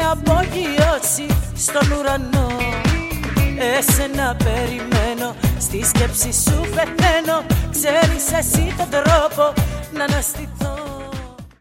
απογειώσει στον ουρανό. Εσένα περιμένω, στη σκέψη σου πεθαίνω. Ξέρεις εσύ τον τρόπο να αναστηθώ.